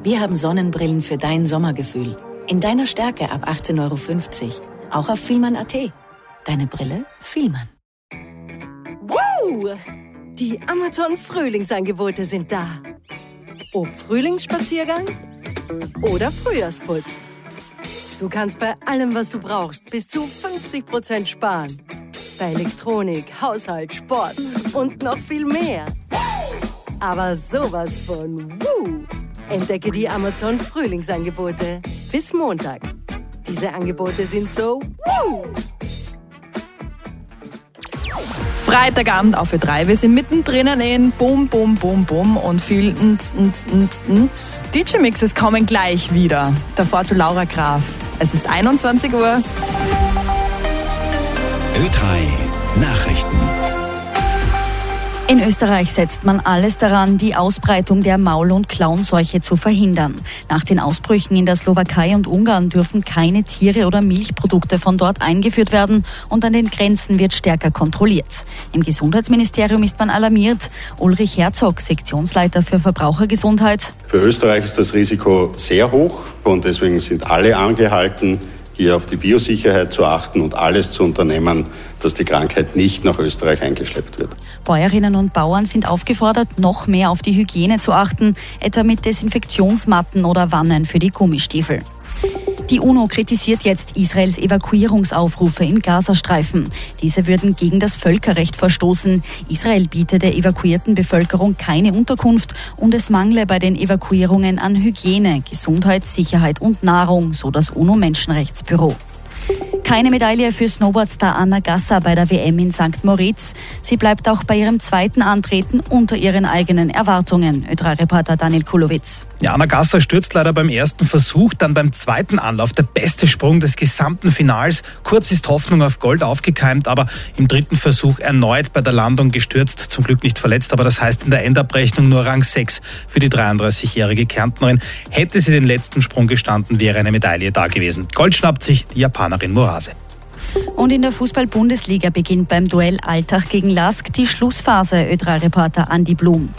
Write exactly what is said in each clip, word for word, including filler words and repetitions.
Wir haben Sonnenbrillen für dein Sommergefühl. In deiner Stärke ab achtzehn Euro fünfzig. Auch auf Vielmann Punkt at. Deine Brille Vielmann. Wow! Die Amazon-Frühlingsangebote sind da. Ob Frühlingsspaziergang oder Frühjahrsputz. Du kannst bei allem, was du brauchst, bis zu fünfzig Prozent sparen. Bei Elektronik, Haushalt, Sport und noch viel mehr. Aber sowas von Woo! Entdecke die Amazon-Frühlingsangebote bis Montag. Diese Angebote sind so Woo! Freitagabend auf Ö drei. Wir sind mittendrin in Bum, Bum, Bum, Bum und viel und, und, und, und. D J-Mixes kommen gleich wieder. Davor zu Laura Graf. Es ist einundzwanzig Uhr. Ö drei Nachrichten. In Österreich setzt man alles daran, die Ausbreitung der Maul- und Klauenseuche zu verhindern. Nach den Ausbrüchen in der Slowakei und Ungarn dürfen keine Tiere oder Milchprodukte von dort eingeführt werden und an den Grenzen wird stärker kontrolliert. Im Gesundheitsministerium ist man alarmiert. Ulrich Herzog, Sektionsleiter für Verbrauchergesundheit. Für Österreich ist das Risiko sehr hoch und deswegen sind alle angehalten, hier auf die Biosicherheit zu achten und alles zu unternehmen, dass die Krankheit nicht nach Österreich eingeschleppt wird. Bäuerinnen und Bauern sind aufgefordert, noch mehr auf die Hygiene zu achten, etwa mit Desinfektionsmatten oder Wannen für die Gummistiefel. Die UNO kritisiert jetzt Israels Evakuierungsaufrufe im Gazastreifen. Diese würden gegen das Völkerrecht verstoßen. Israel biete der evakuierten Bevölkerung keine Unterkunft und es mangle bei den Evakuierungen an Hygiene, Gesundheit, Sicherheit und Nahrung, so das UNO-Menschenrechtsbüro. Keine Medaille für Snowboardstar Anna Gasser bei der W M in Sankt Moritz. Sie bleibt auch bei ihrem zweiten Antreten unter ihren eigenen Erwartungen. Ö drei Reporter Daniel Kulowitz. Ja, Anna Gasser stürzt leider beim ersten Versuch, dann beim zweiten Anlauf. Der beste Sprung des gesamten Finals. Kurz ist Hoffnung auf Gold aufgekeimt, aber im dritten Versuch erneut bei der Landung gestürzt. Zum Glück nicht verletzt, aber das heißt in der Endabrechnung nur Rang sechs für die dreiunddreißigjährige Kärntnerin. Hätte sie den letzten Sprung gestanden, wäre eine Medaille da gewesen. Gold schnappt sich die Japanerin Morase. Und in der Fußball-Bundesliga beginnt beim Duell Altach gegen Lask die Schlussphase. Ö drei Reporter Andi Blum.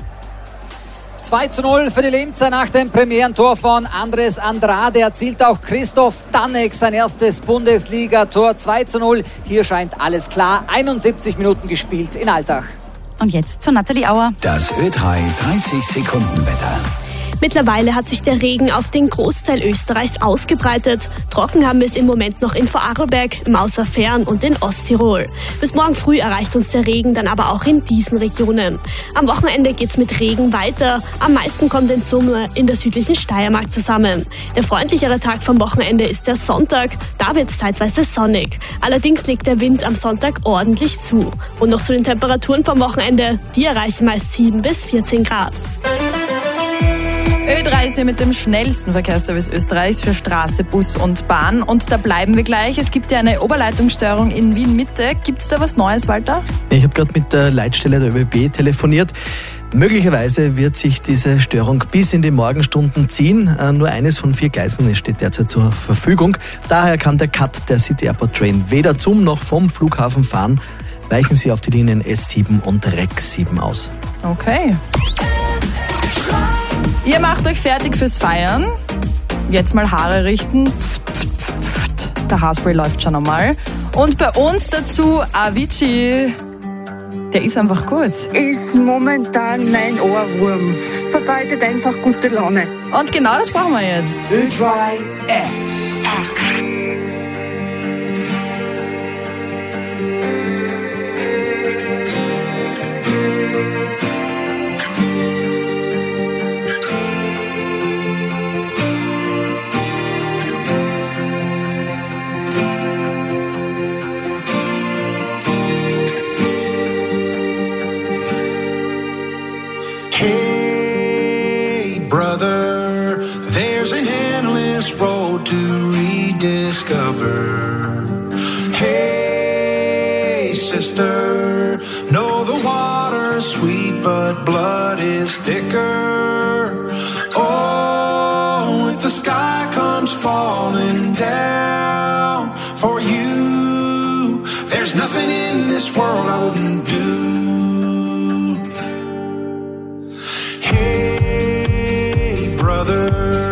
zwei zu null für die Linzer nach dem Premierentor von Andres Andrade erzielt auch Christoph Danek sein erstes Bundesliga-Tor. zwei zu null, hier scheint alles klar. einundsiebzig Minuten gespielt in Altach. Und jetzt zu Nathalie Auer. Das Ö drei dreißig Sekunden Wetter. Mittlerweile hat sich der Regen auf den Großteil Österreichs ausgebreitet. Trocken haben wir es im Moment noch in Vorarlberg, im Außerfern und in Osttirol. Bis morgen früh erreicht uns der Regen dann aber auch in diesen Regionen. Am Wochenende geht's mit Regen weiter. Am meisten kommt in Summe in der südlichen Steiermark zusammen. Der freundlichere Tag vom Wochenende ist der Sonntag. Da wird's zeitweise sonnig. Allerdings legt der Wind am Sonntag ordentlich zu. Und noch zu den Temperaturen vom Wochenende. Die erreichen meist sieben bis vierzehn Grad. Ö drei ist hier mit dem schnellsten Verkehrsservice Österreichs für Straße, Bus und Bahn. Und da bleiben wir gleich. Es gibt ja eine Oberleitungsstörung in Wien-Mitte. Gibt es da was Neues, Walter? Ich habe gerade mit der Leitstelle der ÖBB telefoniert. Möglicherweise wird sich diese Störung bis in die Morgenstunden ziehen. Nur eines von vier Gleisen steht derzeit zur Verfügung. Daher kann der Cut der City Airport Train weder zum noch vom Flughafen fahren. Weichen Sie auf die Linien S sieben und R E X sieben aus. Okay. Ihr macht euch fertig fürs Feiern. Jetzt mal Haare richten. Pft, pft, pft. Der Haarspray läuft schon einmal. Und bei uns dazu Avicii. Der ist einfach gut. Ist momentan mein Ohrwurm. Verbreitet einfach gute Laune. Und genau das brauchen wir jetzt. Ö drei X. Hey, brother, there's an endless road to rediscover. Hey, sister, know the water's sweet, but blood is thicker. Oh, if the sky comes falling down for you, there's nothing in this world I wouldn't do. Hey, brother,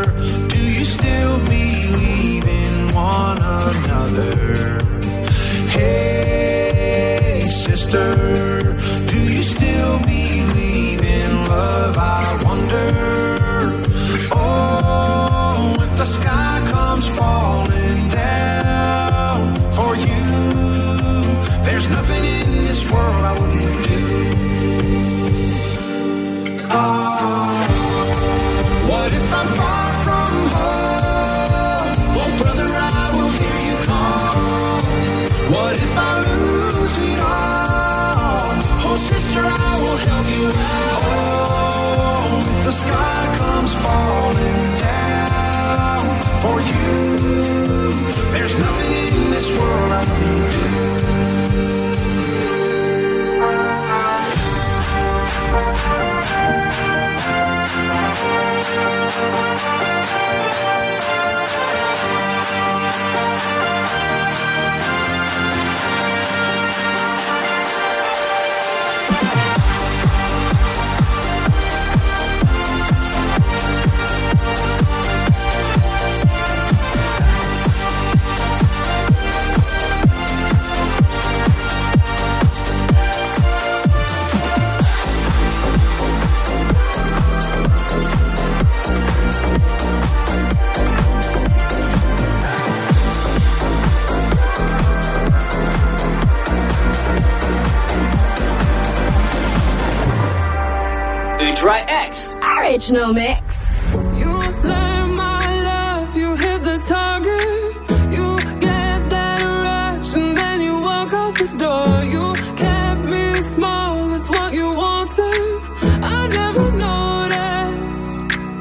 original mix. You learn my love, you hit the target. You get that rush and then you walk out the door. You kept me small, that's what you wanted. I never noticed.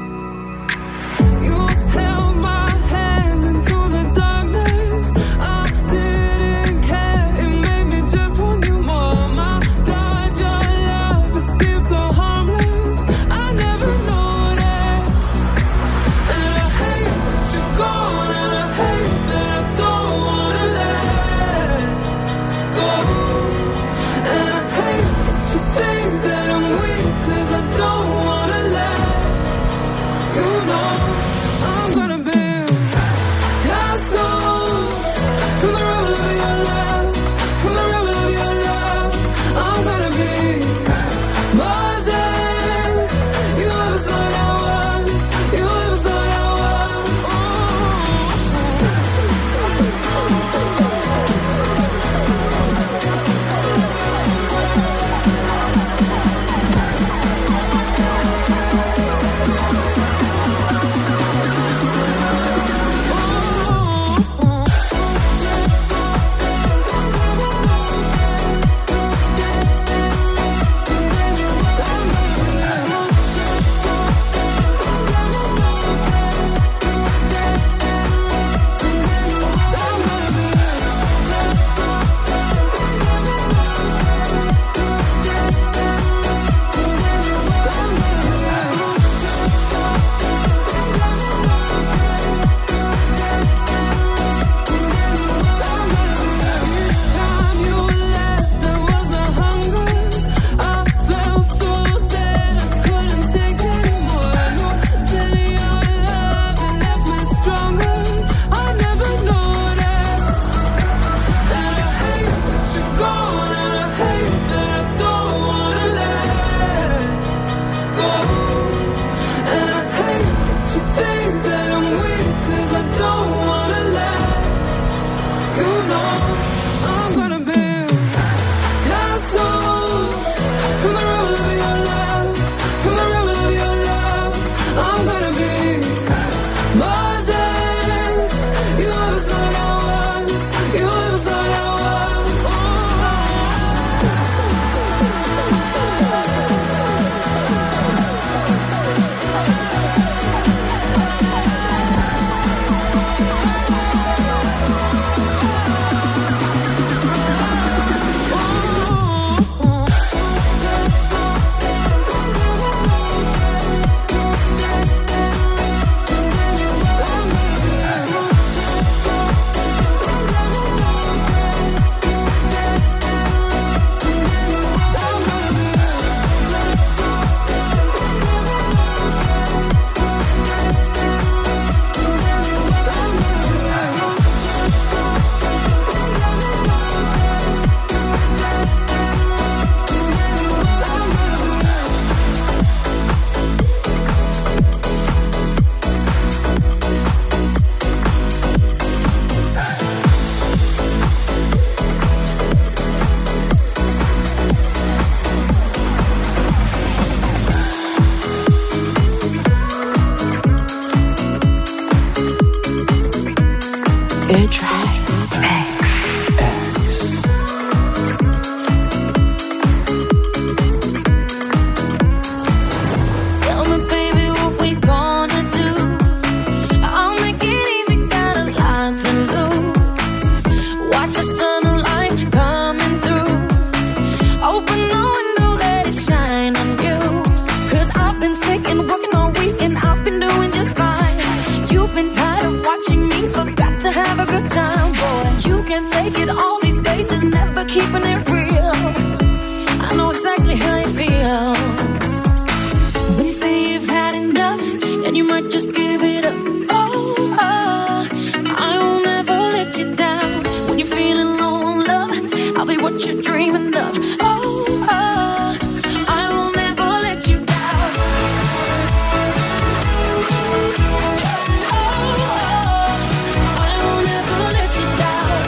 You held my hand into the darkness. I didn't care, it made me just want you more. My God, your love, it seems so harmless. I never noticed. And I hate that you're gone, and I hate that I don't wanna let go. And I hate that you think that I'm weak, 'cause I don't wanna let you know. I'm gonna build castles from the rubble of your love, from the rubble of your love. I'm gonna be more than you ever thought I was, you ever thought I was. Time you left, there was a hunger. I felt so dead, I couldn't take anymore. No, sending your love, it left me stronger. I never noticed. And I hate that you're gone, and I hate that I don't wanna let go. And I hate that you think that I'm weak, 'cause I don't wanna let you know. I'm gonna build castles from the rubble of your love, from the rubble of your love. I'm gonna be more than you ever thought I was, you ever thought I was. Tell me, baby, what we gonna do? I'll make it easy, got a lot to lose. Watch the sunlight coming through. Open the window, let it shine on you. 'Cause I've been sick and working all week, and I've been doing just fine. You've been tired of watching me, forgot to have a good time, boy. You can take it, all these faces, never keeping it real. I know exactly how you feel. When you say you've had enough, and you might just give it up. Oh, uh, I will never let you down. When you're feeling low on love, I'll be what you're dreaming of. Oh, uh, I will never let you down. Oh, I will never let you down.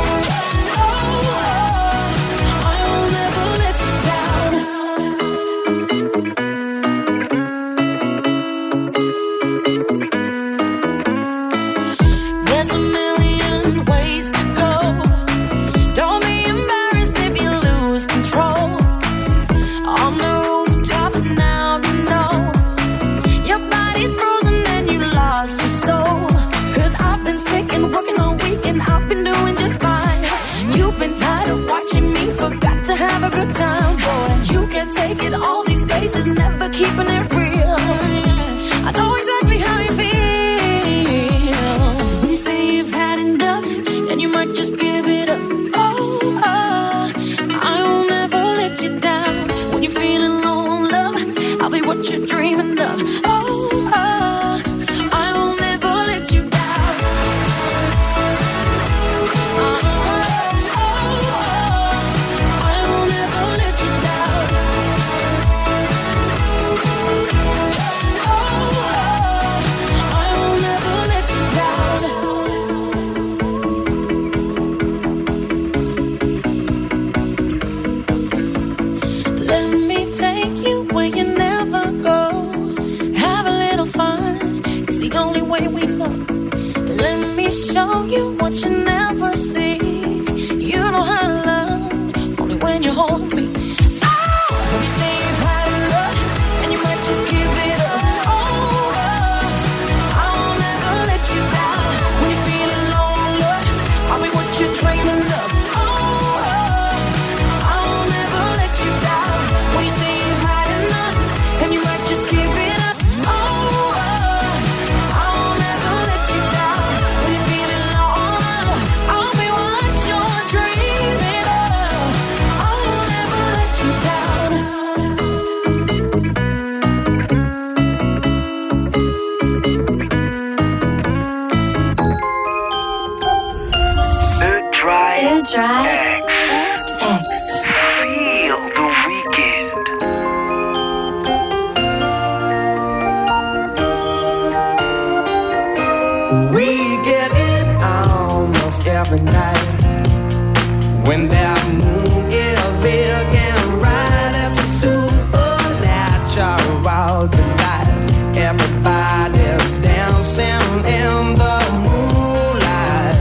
Oh, I will never let you down. but keeping it real. I know exactly how you feel. When you say you've had enough, and you might just give it up. Oh, oh, I will never let you down. When you're feeling low on love, I'll be what you're dreaming of. Oh, oh, I will never let you down. Oh, oh, oh, I will never let you down. Oh, oh, I will never let you down. Let me take you where you never go. Have a little fun, it's the only way we know. Let me show you what you never see. You know how to love, only when you hold me. Oh, when you say you've had enough, and you might just give it up. Oh, oh, I will never let you down. When you're feeling low on love, I'll be what you're dreaming of. Oh, oh, I will never let you down. When you say you've had enough, and you might just give it up. Oh, oh, I will never let you down. When you're feeling low on love, I'll be what you're dreaming of. I will never let you down. The Drive The Drive X. Feel the weekend. We get it almost every night. When that moon is big and bright, it's a supernatural delight. Everybody's dancing in the moonlight.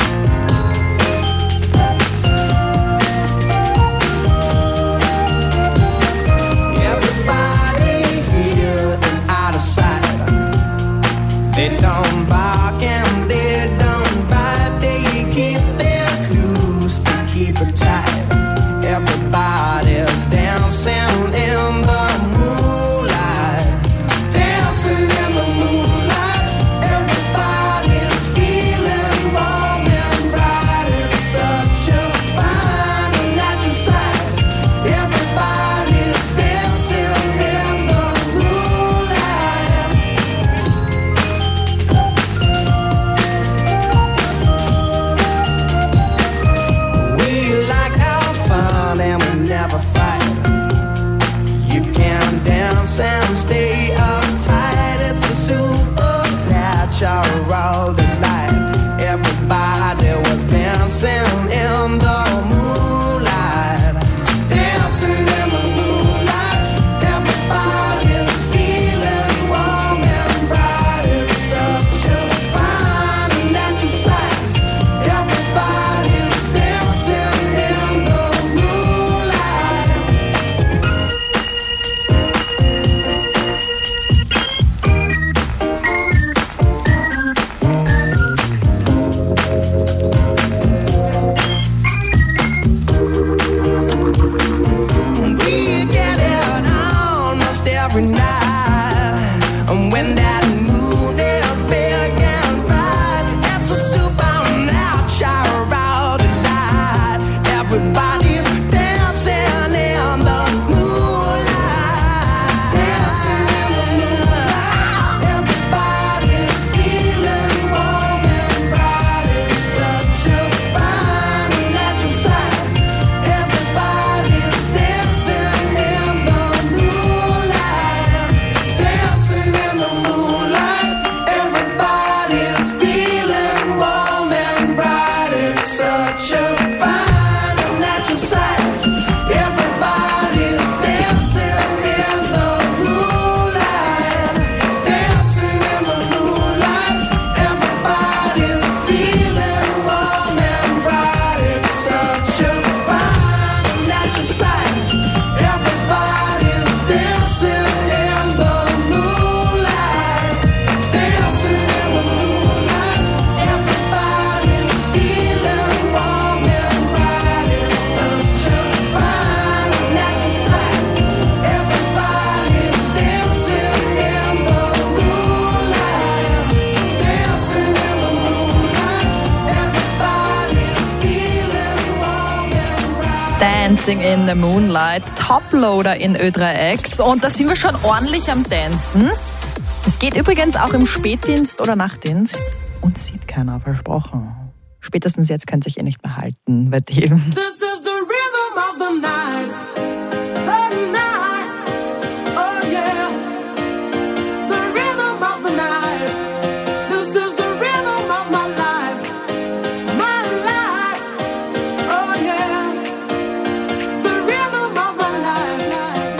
Everybody here is out of sight. They don't bark and they don't bite. They keep their clues to keep it tight. Everybody's dancing in the moonlight. Dancing in the moonlight. Dancing in the Moonlight, Toploader in Ö drei X. Und da sind wir schon ordentlich am Dancen. Es geht übrigens auch im Spätdienst oder Nachtdienst. Und sieht keiner, versprochen. Spätestens jetzt könnt ihr euch eh nicht mehr halten bei dem. This is the rhythm of the night. The night. Oh yeah. The rhythm of the night. This is the rhythm of my life. My life. Oh yeah. The rhythm of my life.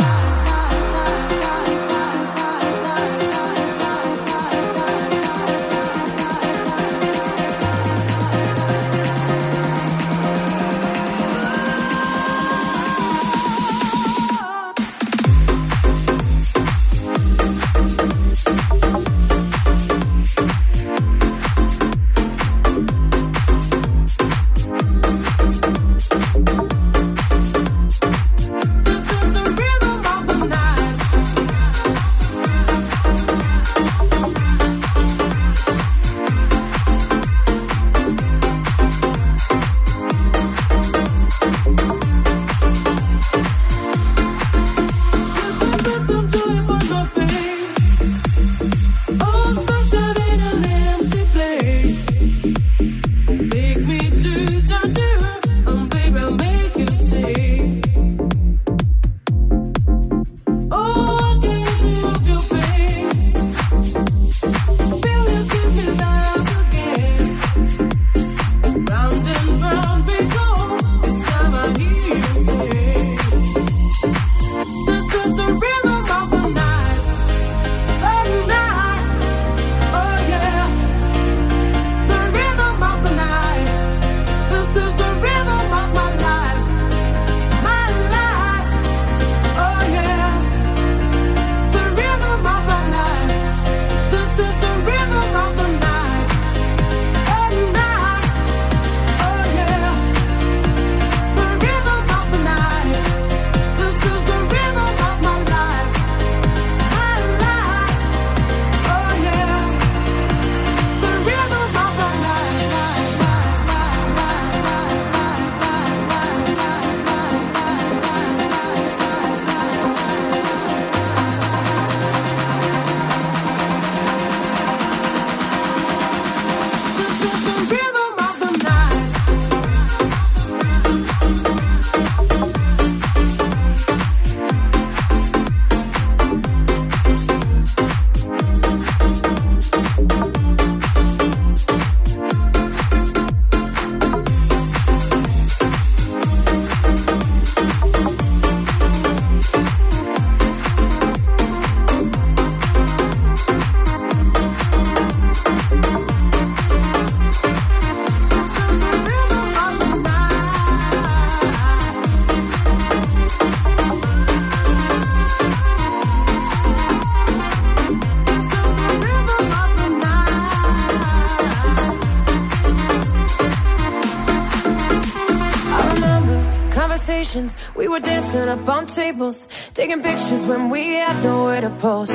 We were dancing up on tables, taking pictures when we had nowhere to post.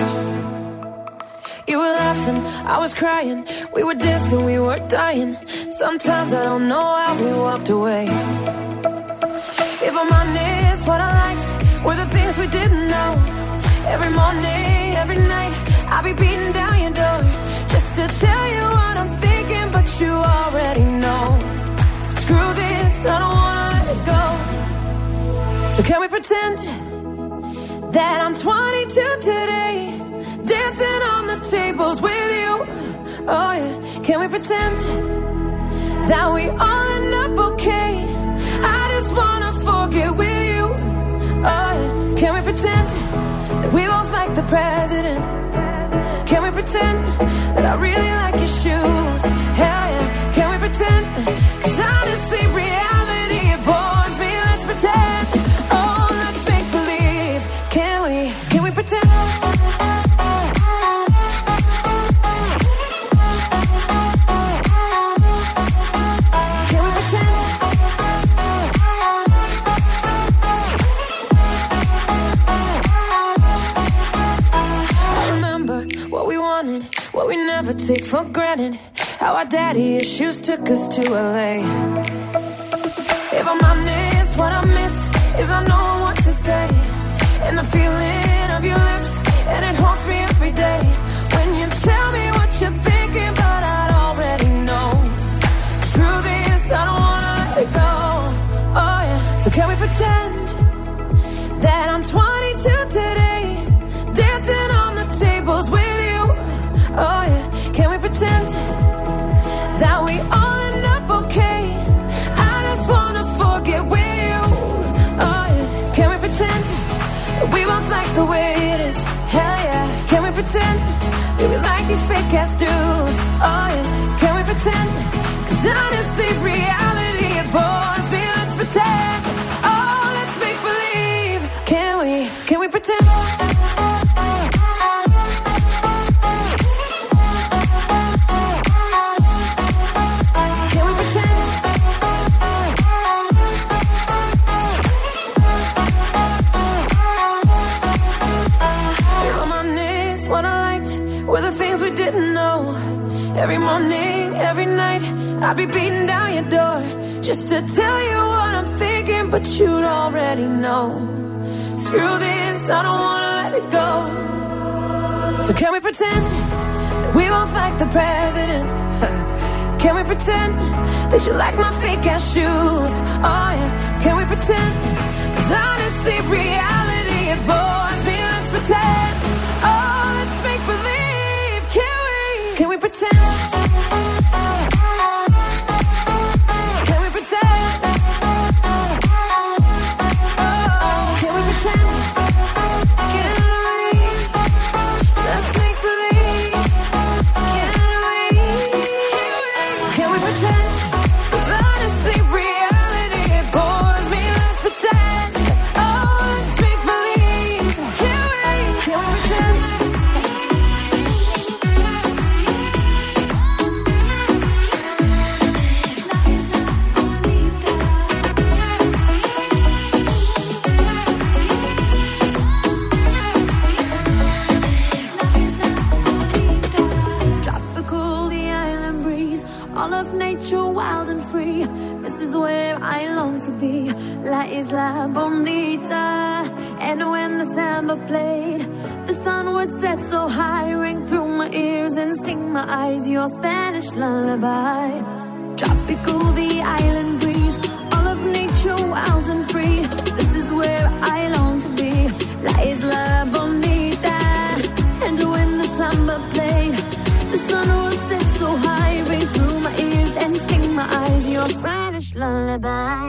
You were laughing, I was crying. We were dancing, we were dying. Sometimes I don't know how we walked away. If I'm honest, what I liked were the things we didn't know. Every morning, every night, I'll be beating down your door just to tell you what I'm thinking, but you already know. Screw this, I don't wanna let it go. So can we pretend that I'm twenty-two today, dancing on the tables with you? Oh yeah. Can we pretend that we all end up okay? I just wanna forget with you. Oh yeah. Can we pretend that we both like the president? Can we pretend that I really like your shoes? Hell yeah. Can we pretend? Cause honestly reality it bores me. Let's pretend. Oh, let's make believe. Can we? Can we pretend? What we never take for granted. How our daddy issues took us to L A. If I'm honest, what I miss is I know what to say. And the feeling of your lips, and it haunts me every day. When you tell me what you're thinking, but I already know. Screw this, I don't wanna let it go. Oh yeah, so can we pretend that I'm twenty-two today, dancing on the tables with you? Oh yeah, can we pretend that we all end up okay? I just wanna forget with you. Oh yeah, can we pretend that we both like the way it is? Hell yeah, can we pretend that we like these fake ass dudes? Oh yeah, can we pretend? Cause honestly reality it bores me. Let's pretend. Oh, let's make believe. Can we, can we pretend? Every morning, every night, I'll be beating down your door just to tell you what I'm thinking, but you'd already know. Screw this, I don't wanna let it go. So can we pretend that we both like the president? Can we pretend that you like my fake ass shoes? Oh yeah, can we pretend? Cause honestly, reality it bores me. Let's pretend. Oh, let's make believe. Can we? Can we pretend? Can we pretend? Oh, can we pretend? Can we? Let's make believe. Can we? Can we pretend? 'Cause honestly, reality it bores me. Let's pretend. Oh, let's make believe. Can we? Can we pretend? Wild and free, this is where I long to be. La Isla Bonita. And when the samba played, the sun would set so high, ring through my ears and sting my eyes. Your Spanish lullaby, tropical, the island breeze, all of nature wild and free. This is where I long to be. La Isla Bonita. And when the samba played, the sun would set so high, ring through my ears and sting my eyes. Your Spanish lullaby.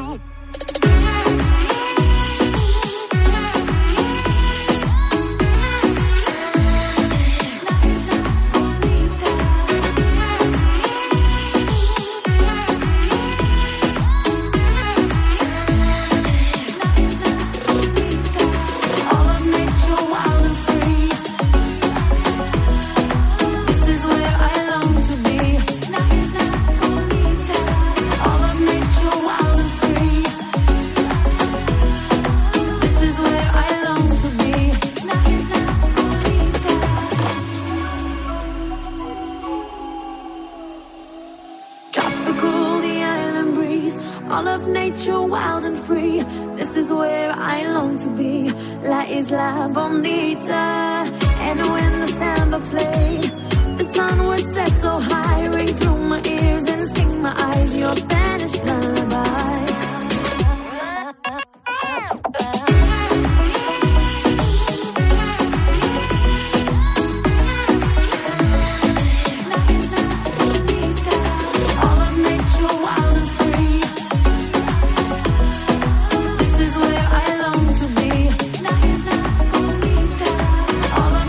All of nature wild and free. This is where I long to be. La Isla Bonita. And when the samba played, the sun would set so high, ring through my ears and sting my eyes. Your Spanish lullaby. All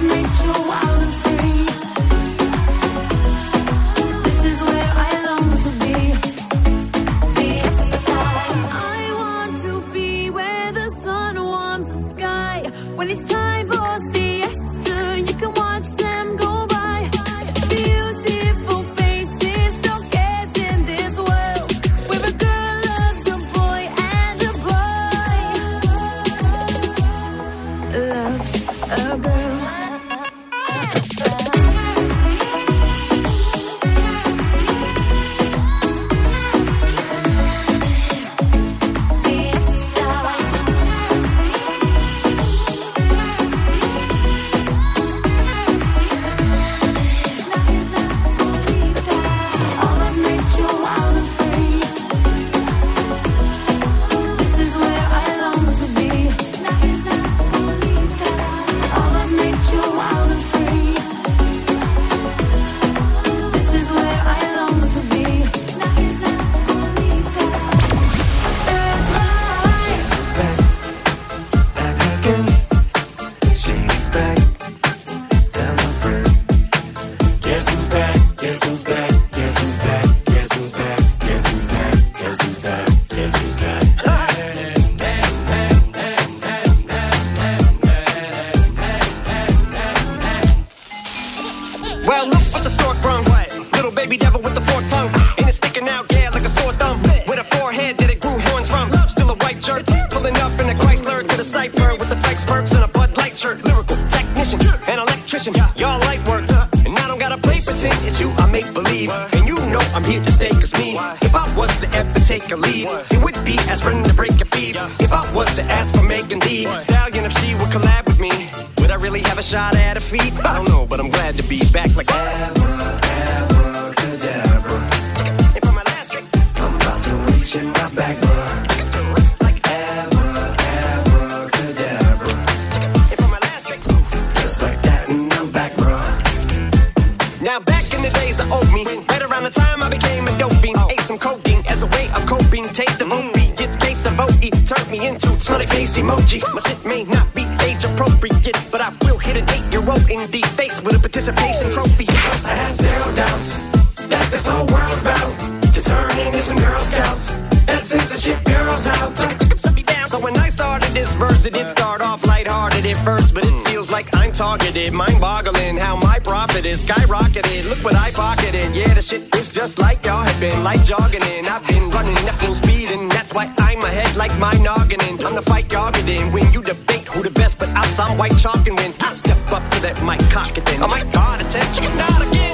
Well, look what the stork brung. Little baby devil with the forked tongue. And it's sticking out, yeah, like a sore thumb. With a forehead that it grew horns from. Still a white shirt, pulling up in a Chrysler to the cipher with the Frank's perks and a Bud Light shirt. Lyrical technician, an electrician, y'all light work. And I don't gotta play pretend, it's you I make believe. And you know I'm here to stay, cause me, if I was to ever take a leave, it would be aspirin to break a feed. If I was to ask for Megan D Stallion, if she would collab with me, would I really have a shot at her feet? I don't know, but I'm glad to be back like Abra, abracadabra. And for my last trick, I'm about to reach in my back, bruh. Like Abra, abracadabra. And for my last trick, just like that, and I'm back, bruh. Now back in the days of old me, right around the time I became a dope fiend, ate some codeine as a way of coping. Taste the movie, it's case of O E, turned me into smiley face emoji. My shit may not be age appropriate, but I will hit an eight-year-old in the face with a participation trophy. I have zero doubts that this whole world's about to turn into some Girl Scouts. That censorship bureau's out. So when I started this verse, it did start off lighthearted at first, but it feels like I'm targeted. Mind-boggling how my profit is skyrocketed. Look what I pocketed. Yeah, the shit is just like y'all have been, like jogging in. I've been running at full speed, and that's why I'm ahead like my noggin. I'm the fight y'all get in. When you debate who the best, but I'm some white chalk, and when I step up to that mic, cock it then. Oh my God, attention, get out again.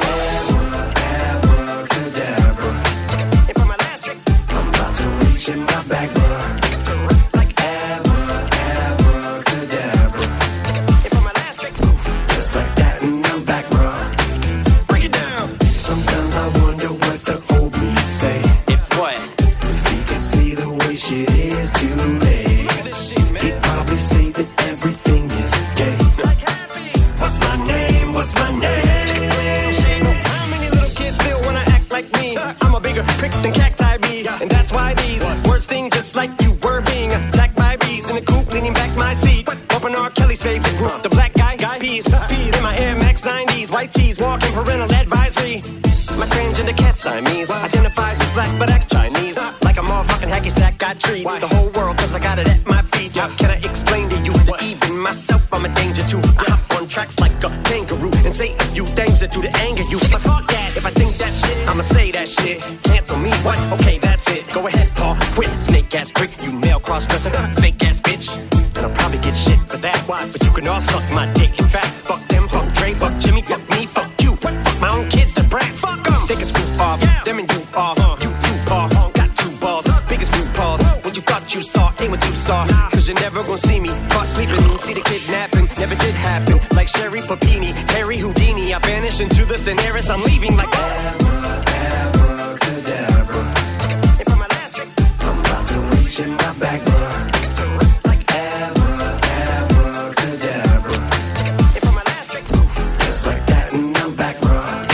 Abracadabra. And for my last trick, I'm about to reach in my back, bruh. Like Abra, abracadabra. And for my last trick, just like that, and I'm back, bruh. Break it down. Sometimes I wonder what the old me say. If what? If he could see the way shit is today, he'd probably say that everything is gay. What's my name? What's my name? So how many little kids still wanna act like me? I'm a bigger prick than cacti bee, and that's why these words sting just like you were being attacked by bees in the coop, leaning back my seat. Bumping R. Kelly's favorite group, the black guy, guy peas. Feed in my Air Max nineties, white tees, walking parental advisory. My transgender cat Siamese identifies as black but acts Chinese. Like a motherfucking hacky sack, got treat the whole world cause I got it at my feet. How can I explain to you that even myself I'm a danger to? I hop on tracks like a kangaroo and say a few things that do to anger you. But fuck that, if I think that shit, I'ma say that shit. Cancel me, what? Okay, that's it. Go ahead, Paul, quit. Snake ass prick, you male cross-dresser, fake ass bitch. And I'll probably get shit for that, why? But you can all suck my dick. In fact, fuck them, fuck Dre, fuck Jimmy, fuck me, fuck you. Fuck my own kids, the brat, fuck them. Think it's roof off, them and you off. You two paw, got two balls, biggest root paws. What you thought you saw ain't what you saw. Cause you're never gonna see me caught sleeping, see the kidnapping, never did happen. Like Sherry Papini, Harry Houdini, I vanish into the thin air as I'm leaving like Abra, abracadabra. And for my last trick, I'm about to reach in my back, bruh. Like Abra, abracadabra. And for my last trick, just like that, and I'm back, bruh.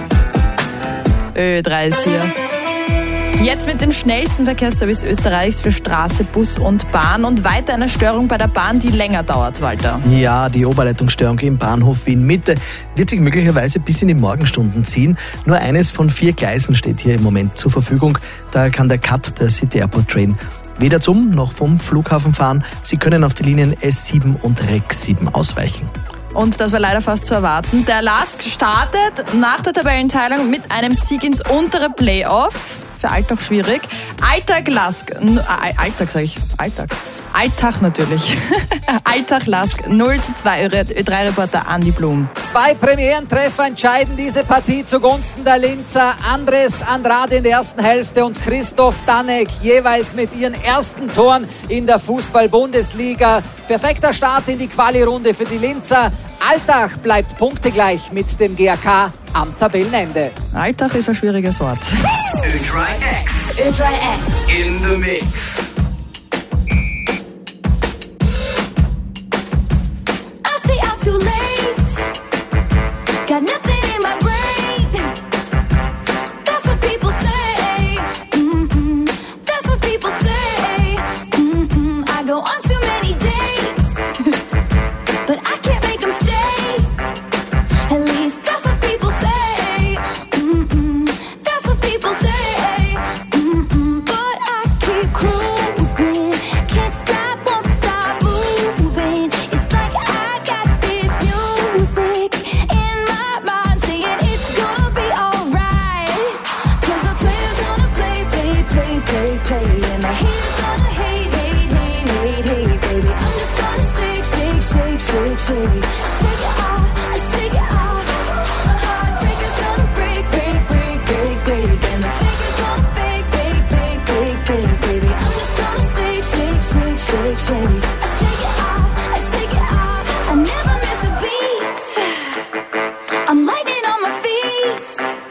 Ö drei ist hier. Jetzt mit dem schnellsten Verkehrsservice Österreichs für Straße, Bus und Bahn und weiter eine Störung bei der Bahn, die länger dauert, Walter. Ja, die Oberleitungsstörung im Bahnhof Wien Mitte wird sich möglicherweise bis in die Morgenstunden ziehen. Nur eines von vier Gleisen steht hier im Moment zur Verfügung. Da kann der Cut der City Airport Train weder zum noch vom Flughafen fahren. Sie können auf die Linien S sieben und R E X sieben ausweichen. Und das war leider fast zu erwarten. Der Lask startet nach der Tabellenteilung mit einem Sieg ins untere Playoff. Für Alltag schwierig. Alltag Lask, n- äh, Alltag sag ich, Alltag. Alltag natürlich. Alltag Lask null zu zwei, Ö drei Reporter Andi Blum. Zwei Premierentreffer entscheiden diese Partie zugunsten der Linzer. Andres Andrade in der ersten Hälfte und Christoph Danek jeweils mit ihren ersten Toren in der Fußball-Bundesliga. Perfekter Start in die Quali-Runde für die Linzer. Alltag bleibt punktegleich mit dem G A K am Tabellenende. Alltag ist ein schwieriges Wort. Ö drei X. Ö drei X. In the mix. I stay out too late. Got nothing in my brain. That's what people say. Mm-mm. That's what people say. Mm-mm. I go on too many dates, but I can't make them stay. At least that's what people say. Mm-mm. That's what people say. Mm-mm. But I keep cruising. Can't stop, won't stop moving. It's like I got this music in my body. shake, shake. I shake it off, I shake it off. I never miss a beat. I'm lightning on my feet,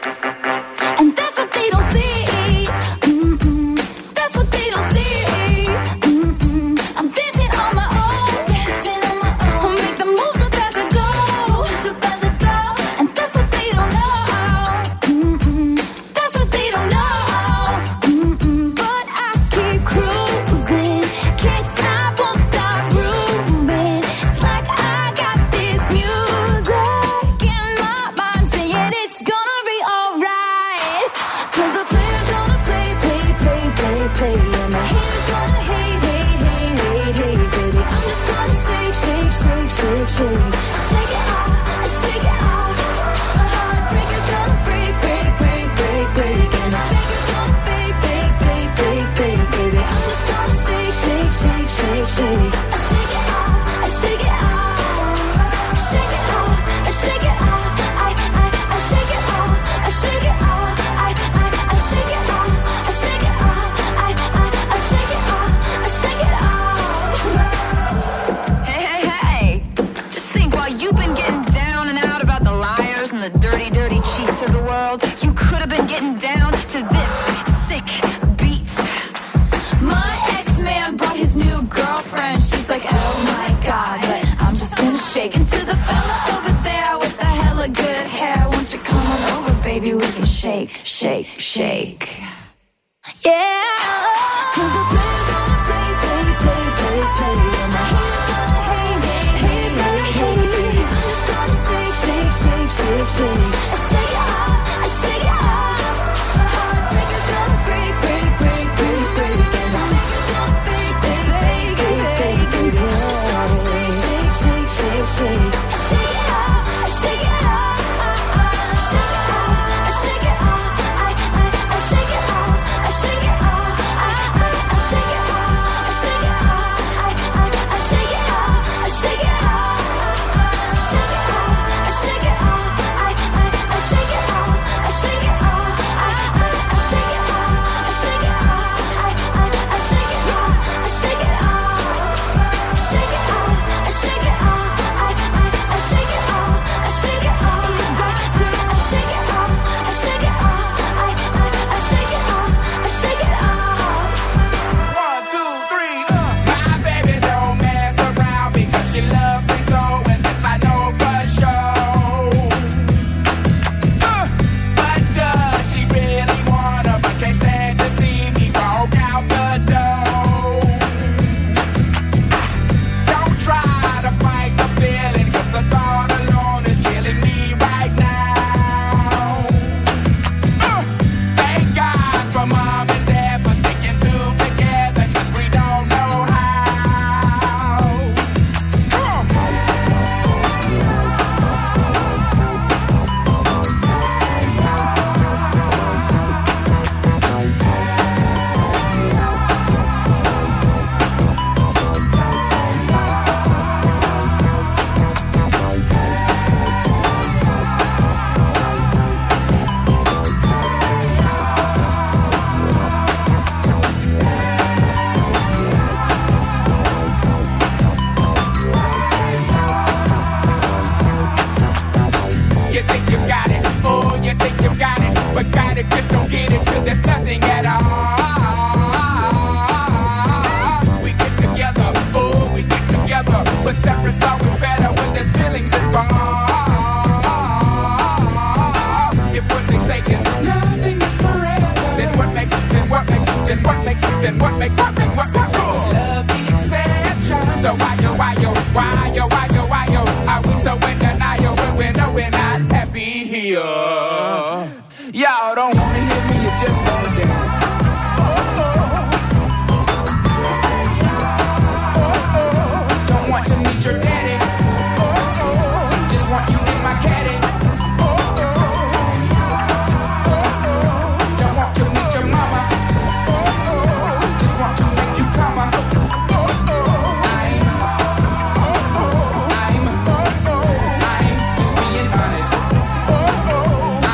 and that's what they don't see. Mm-mm. That's what they don't see. Mm-mm. I'm dancing on my own, dancing on my own. I'll make the moves up as I go, moves up as I go, and that's what they don't know. Mm-mm. That's what they don't know. Mm-mm. But I keep cruising, can't stop, won't stop grooving. It's like I got this music in my mind saying it's gonna be alright. 'Cause the player's gonna play, play, play, play, play, and the haters gonna hate, hate, hate, hate, hate, baby. I'm just gonna shake, shake, shake, shake, shake. Shake it off, I shake it off. Heartbreaker's gonna break, break, break, break, break, and the faker's gonna fake, fake, fake, fake, fake, baby. I'm just gonna shake, shake, shake, shake, shake. I shake it off, I shake it off. I shake it off, I shake it off. I, I, I shake it off, I shake it off. I, I, I shake it off, I shake it off. I, I, I shake it off, I shake it off. Hey, hey, hey! Just think, while you've been getting down and out about the liars and the dirty, dirty cheats of the world, you could have been getting down to this sick beat. My ex-man brought his new girlfriend. She's like, oh my god, but I'm just gonna shake into the fella over there with the hella good hair. Won't you come on over, baby? We can shake, shake, shake. Yeah. 'Cause the player's gonna play, play, play, play, play, and the haters gonna hate, hate, hate, hate, hate. I'm just gonna shake, shake, shake, shake, shake. I shake it off, I shake it off. Heartbreaker's gonna break, break, break, break, break, and the faker's gonna fake, fake, fake, fake, fake, baby. I'm just gonna shake, shake, shake, shake, shake. I shake it off, I shake it off. I shake it off, I shake it off. I, I, I shake it off, I shake it off. I, I, I shake it off, I shake it off. I, I, I shake it off, I shake it off. Shake it off, I shake it off. I, I, I shake it off, I shake it off. I, I, I shake it off, I shake it off. I, I, I shake it off, I shake it off. Shake it off, I shake it off. I, I, I shake it off, I shake it off. You got to, I shake it off, I shake it off. I, I, I shake it off, I shake it off. One, two, three, uh. My baby don't mess around because she loves me so, and this I know for sure. Uh, but does she really wanna, but can't stand to see me walk out the door? Don't try to fight the feeling, 'cause the thought alone is killing me right now. Uh, thank God for mom and dad for sticking two together, 'cause we don't know how. Come on. You think you got it, oh, you think you got it, but got it, just don't get it till there's nothing at all. We get together, oh, we get together, but separate's always better when there's feelings involved. If what they say is nothing is forever, then what makes it, then what makes it, then what makes it, then what makes it, then what makes it? Love the exception. So why yo, why yo, why yo, why yo, why yo, are we so in denial when we know we're not happy here? Y'all don't wanna hear me, you just wanna dance. Oh, oh. Oh, oh. Don't want to meet your daddy. Oh, oh. Just want you in my caddy. Oh, oh. Oh, oh. Don't want to meet your mama. Oh, oh. Just want to make you come. Oh, oh. I'm, oh, oh. I'm, oh, oh. I'm just being honest. Oh, oh.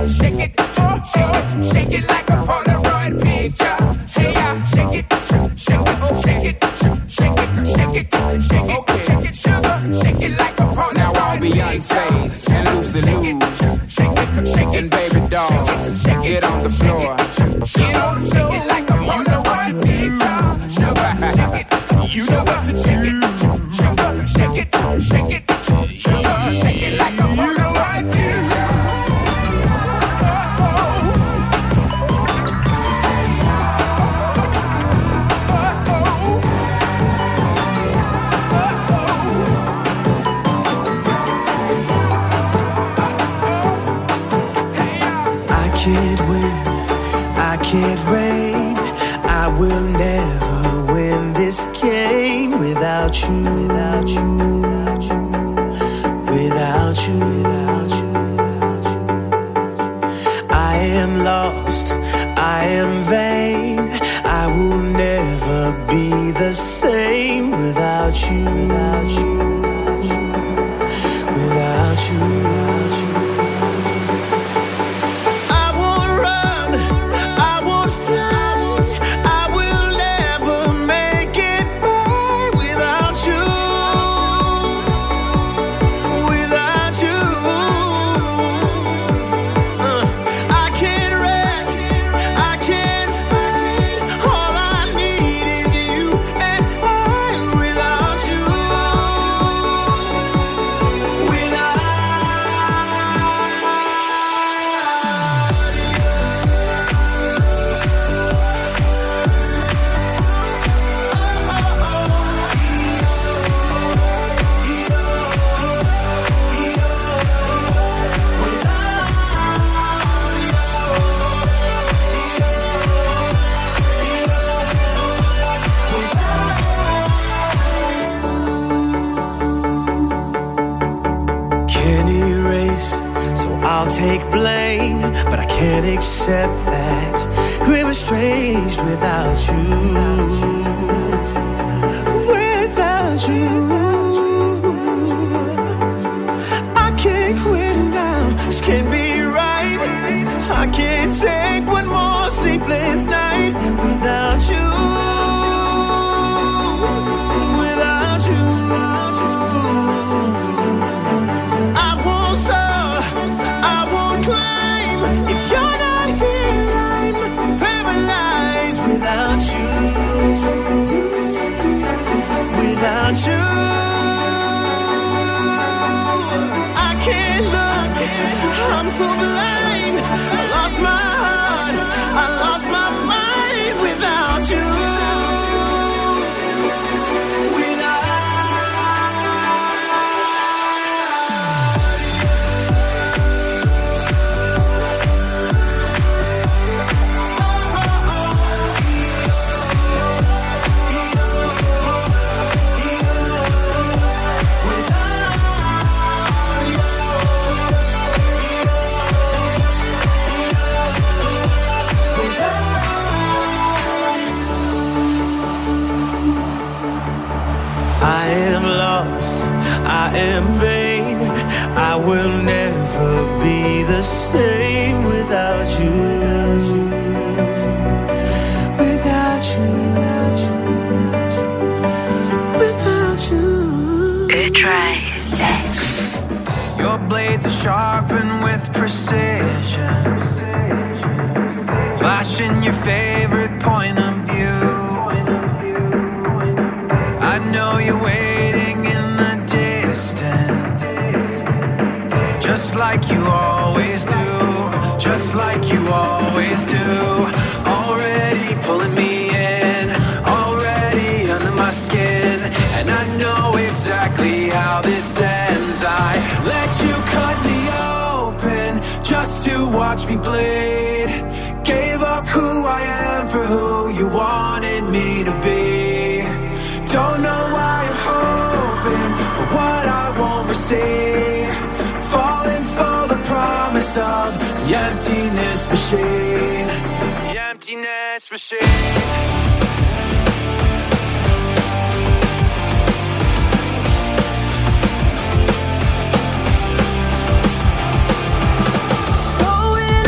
shake it, shake it, shake it like a Polaroid picture. Hey, yeah, shake it, shake it, shake it, shake it, shake it, shake it, shake it, sugar, shake it like a Polaroid. Now all Beyonce's and Lucy Lou's, shake it, shake it, and baby dolls, get on the floor. Get on the floor, shake it like a Polaroid picture. Sugar, shake it, you know what to shake it, sugar, shake it, shake it, sugar, shake it like a Polaroid picture. I can't win, I can't reign, I will never win this game without you, without you, without you, without you, without you. I am lost, I am vain, I will never be the same without you, without you, without you, without you. Take blame, but I can't accept that we're estranged without you. Without you, I can't quit now. This can't be right. I can't take one more sleepless night without you. Without you. I won't soar, I won't climb. If you're not here, I'm paralyzed without you. Without you, I can't look. I'm so blind. I lost my heart. I lost my mind without you. I am lost, I am vain, I will never be the same without you. Without you, without you, without you. U-Drive X. Your blades are sharpened with precision, flashing your favorite point of view. I know you're waiting in the distance, just like you always do, just like you always do. Already pulling me in, already under my skin, and I know exactly how this ends. I let you cut me open just to watch me bleed. Gave up who I am for who you wanted me to be. Don't know why I'm hoping for what I won't receive. Falling for the promise of the emptiness machine. The emptiness machine. Going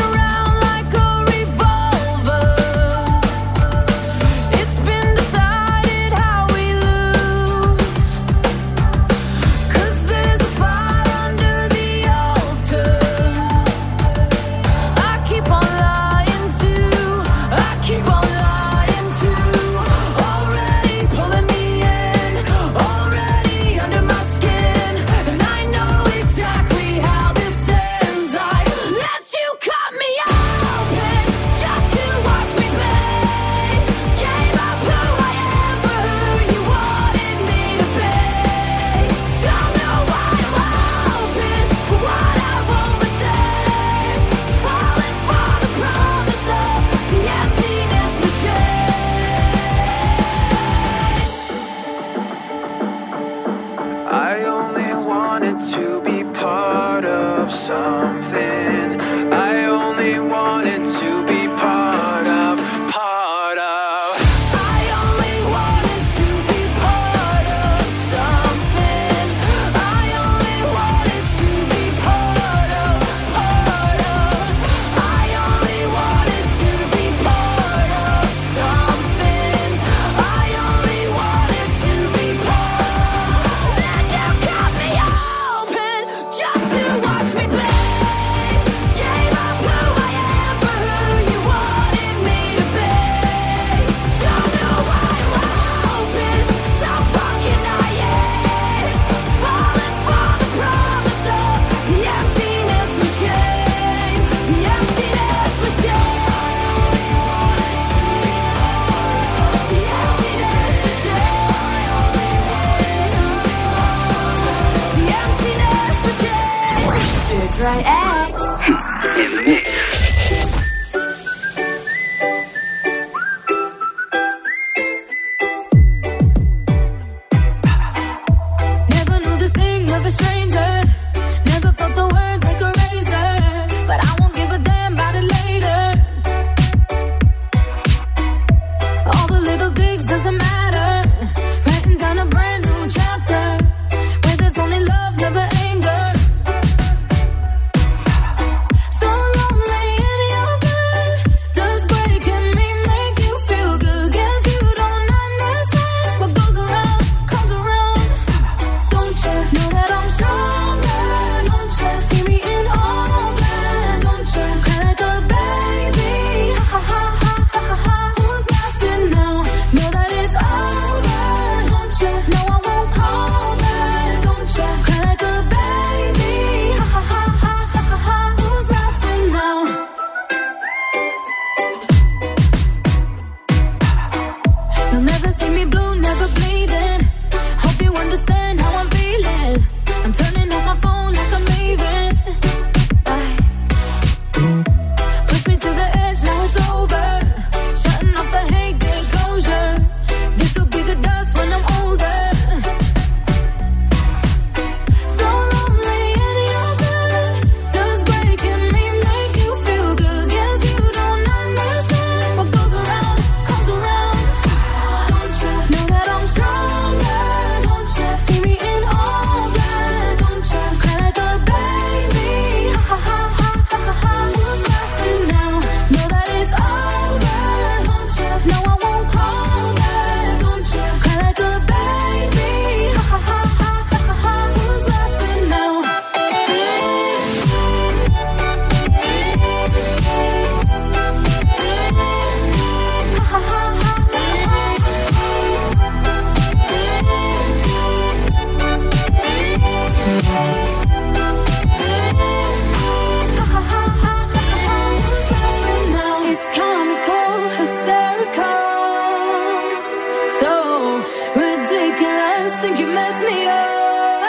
think you messed me up.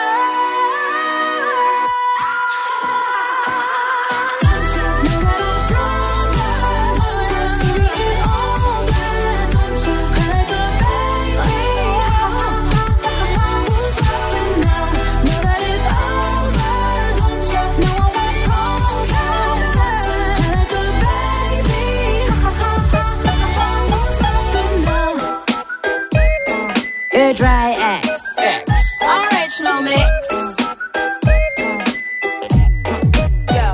Dry X. X. Original mix. Yo,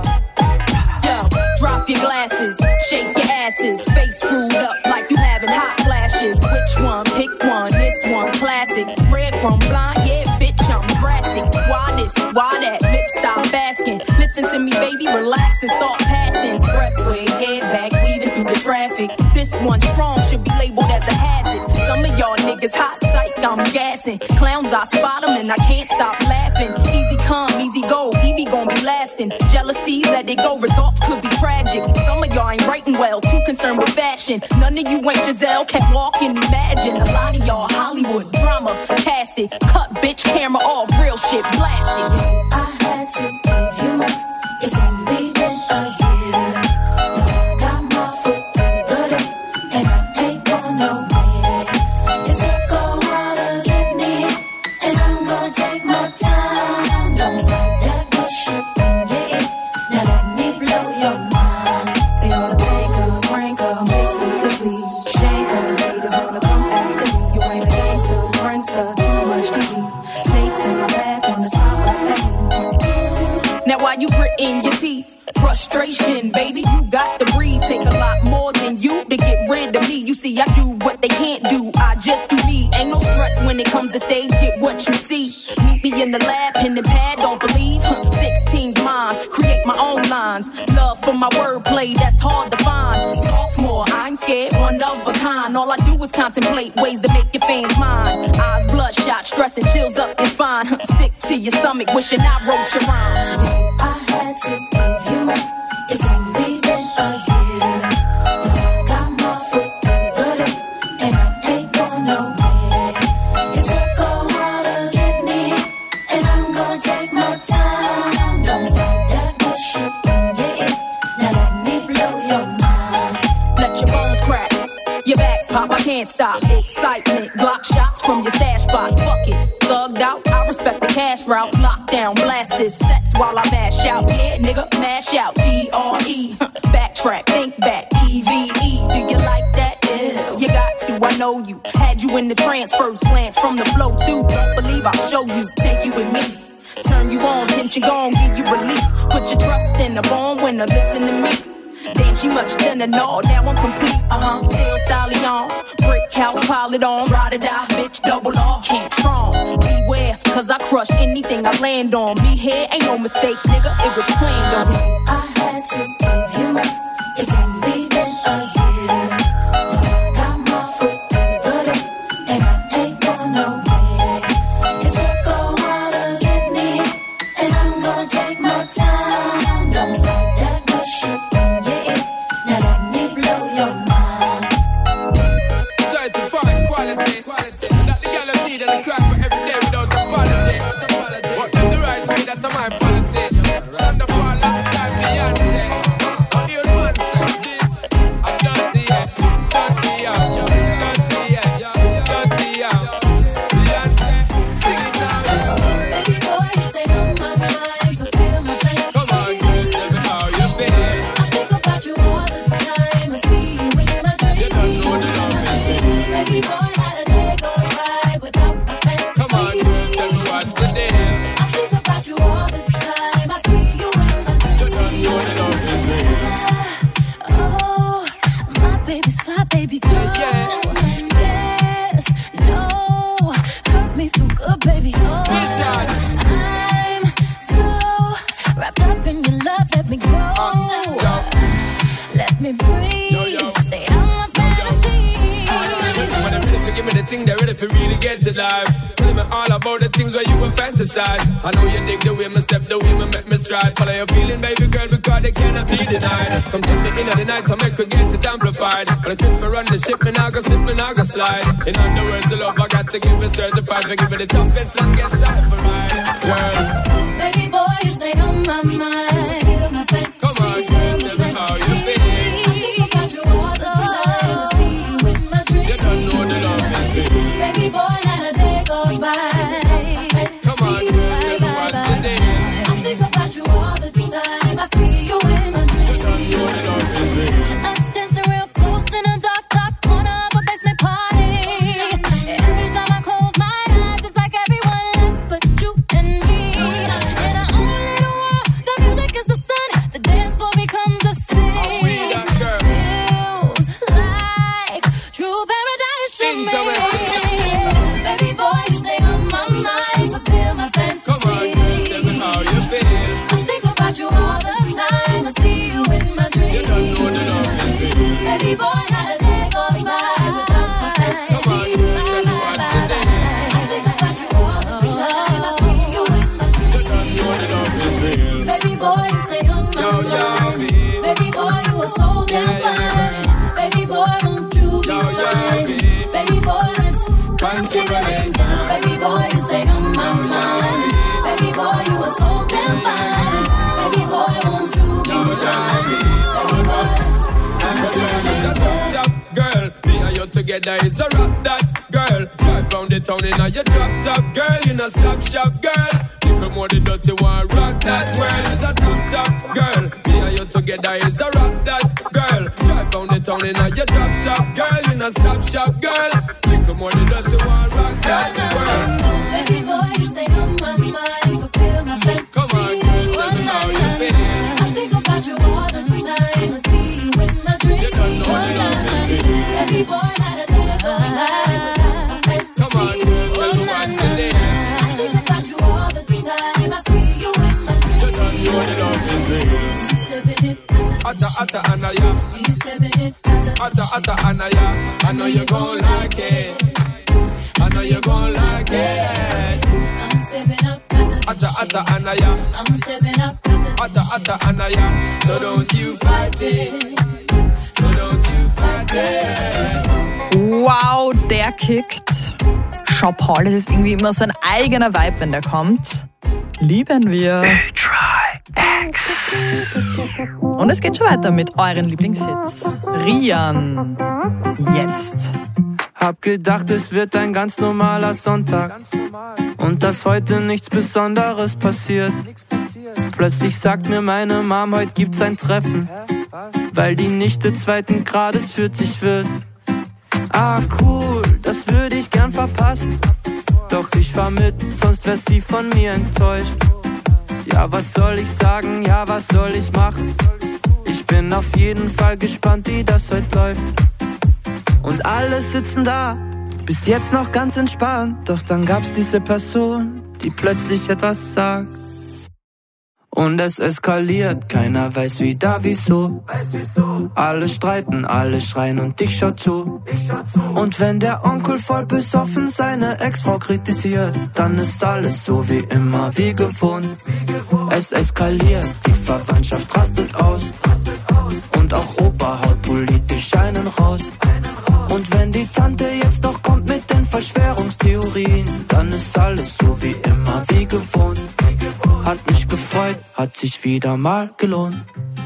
yo, drop your glasses, shake your asses, face screwed up like you having hot flashes. Which one? Pick one. This one, classic. Red from blind, yeah, bitch, I'm drastic. Why this? Why that? Lip stop asking. Listen to me, baby, relax and start passing. Expressway, head back, weaving through the traffic. This one strong should be labeled as a hazard. Some of y'all niggas hot psych, I'm gassing. Clowns, I spot them and I can't stop laughing. Easy come, easy go, Evie gon' be lasting. Jealousy, let it go, results could be tragic. Some of y'all ain't writing well, too concerned with fashion. None of you ain't Giselle, can't walk and imagine. A lot of y'all Hollywood drama, cast it. Cut bitch, camera off, real shit, blast it. I had to give you my, it's only been a year. Now I got my foot through the door, and I ain't going nowhere. It took a while to get me, and I'm gonna take my time. Don't fight that bullshit when you're in. Now let me blow your mind. They ought to break her, break her, makes me complete. Shake her, haters wanna come after me. You ain't a gangster, prankster, too much T V. Snakes in my path, wanna stop my pain. Now why you gritting your teeth? Frustration, baby, you got to breathe. Take a lot more than you to get rid of me. You see, I do what they can't do. I just do me. Ain't no stress when it comes to stage. Get what you see. Meet me in the lab, pen and pad, don't believe. sixteen's mine, create my own lines. Love for my wordplay, that's hard to find. Sophomore, I ain't scared, one of a kind. All I do is contemplate ways to make your fans mine. Eyes bloodshot, stressing, chills up your spine. Sick to your stomach, wishing I wrote your rhyme. I had to give you my, it's only been a year. Now I got my foot through the door, and I ain't going nowhere. It took a while to get me, and I'm gonna take my time. Don't fight that bullshit when you're in. Now let me blow your mind. Let your bones crack, your back pop, I can't stop. Excitement, block shots from your stash spot. Fuck it, thugged out, I respect the cash route. Lockdown, blast this sets while I mash out. Yeah, nigga, mash out, D R E. Backtrack, think back, E V E. Do you like that? Yeah, you got to, I know you. Had you in the trance, first glance from the flow too. Don't believe I'll show you, take you with me. Turn you on, tension gone, give you relief. Put your trust in the born winner, listen to me. Damn, she much thinner, no, now I'm complete, uh-huh, still styling on. Brick house, pile it on, ride it out, bitch, double off, can't strong. Beware, cause I crush anything I land on. Me here, ain't no mistake, nigga, it was planned on. I had to give you my, it's only been a year. Now I got my foot through the door, and I ain't going nowhere. It took a while to get me, and I'm gonna take my time. Don't fight that bullshit when you're in. Now let me blow your mind. Certified quality, quality. That the girl I need and the crack for every day without apology. What the right way, that's my policy. Shonda Paul alongside Beyonce. What do you want, say this? I'm dirty, yeah, dirty, yeah, dirty, yeah, dirty, yeah. Beyonce, sing it now, yeah. Baby boy, you stay on my mind, fulfill my fantasy. Come on, girl, tell me how you feel. I think about you all the time. I see you in my dreams. You don't know the love is real. Baby boy, not a day goes by without my fantasy. Come on, girl, tell me what's the deal. I think about you all the time. I see you in my dreams. You don't know the love is real. Oh, my baby's fly, baby girl. Yeah, Yes, no, hurt me so good, baby. Oh, Vision. I'm so wrapped up in your love. Let me go. Let me breathe. Yo, yo. Stay out my fantasy. When I'm ready to give me the think they're ready for really get it live. Tell me all about the things where you will fantasize. I know you dig the way me step, the way me make me stride. Follow your feeling, baby girl, because they cannot be denied. Come to me in the night to make her get it amplified. But I quit for run the ship, me nah go slip, me nah go slide. In other words, the love I got to give it certified. For giving the toughest, longest time for ride, girl. Baby boy, you stay on my mind. Feel my fantasy. Come on, girl, tell me how you feel. I think about you all the time. I see you in my dreams. You don't know the love is real. Baby boy, not a day goes by. Come on, girl, tell me what's the deal. I think about you all the time. I see you in my dreams. You don't know the love is real. Us dancing real close in a dark, dark corner of a basement party. Every time I close my eyes, it's like everyone left but you and me. In our own little world, the music is the sun. The dance floor becomes the sea. Feels like true paradise to me. Baby boy, you stay on my mind, fulfill my fantasy. Come on, girl, tell me how you feel. I think about you all the time. I see you in my dreams. You don't know the love is real. Baby boy, not a day goes by. Come on, girl, tell me what's the deal. I think about you all the time. I see you in my dreams. You don't know the love is real. Baby boy, you stay on my Yo, yo, mind. me. Baby boy, you are so damn fine. Baby boy, won't you be Yo, yo, mine? me. Baby boy, let's come sing a laying down. Baby boy, you stay on my mind. Baby boy, you are so damn fine. Baby boy, won't you be mine? Baby boy, let's come sing a laying down. Top girl, me and you together is a rock that girl. Drive round the town in a your drop top girl. You know stop shop girl. Little more the dirty one rock that world is a top top girl. Me and you together is a rock that girl. Drive round the town in a your drop top girl. You know stop shop girl. Little more the dirty one rock that world. Baby boy, you stay on my mind, fulfill my fantasy. Come on, girl, tell me how you feel. I think about you all the time. I see you in my dreams. You don't know the love is real. Baby boy, not a day goes by. Come on, girl, tell me what's the deal. I think about you all the time. I see you in my dreams. You don't know the love is real. Stepping it, Atta atta anaya, me stepping it, atta atta anaya. I know you gon' like it. I know you gon' like it. I'm stepping up, Atta atta anaya, I'm stepping up, atta atta anaya. So don't you fight it. So don't you fight it. Wow, der kickt. Schau, Paul, das ist irgendwie immer so ein eigener Vibe, wenn der kommt. Lieben wir. Und es geht schon weiter mit euren Lieblingshits. Rian. Jetzt. Hab gedacht, es wird ein ganz normaler Sonntag und dass heute nichts Besonderes passiert. Plötzlich sagt mir meine Mom, heute gibt's ein Treffen, weil die Nichte zweiten Grades vierzig wird. Ah cool, das würde ich gern verpassen, doch ich fahr mit, sonst wär sie von mir enttäuscht. Ja, was soll ich sagen, ja, was soll ich machen? Ich bin auf jeden Fall gespannt, wie das heute läuft. Und alle sitzen da, bis jetzt noch ganz entspannt. Doch dann gab's diese Person, die plötzlich etwas sagt. Und es eskaliert, keiner weiß wie da, wieso. Alle streiten, alle schreien und ich schau zu. Und wenn der Onkel voll besoffen seine Ex-Frau kritisiert, dann ist alles so wie immer, wie gewohnt. Es eskaliert, die Verwandtschaft rastet aus. Und auch Opa haut politisch einen raus. Und wenn die Tante jetzt noch kommt mit den Verschwörungstheorien, dann ist alles so wie immer, wie gewohnt. Hat mich gefreut, hat sich wieder mal gelohnt.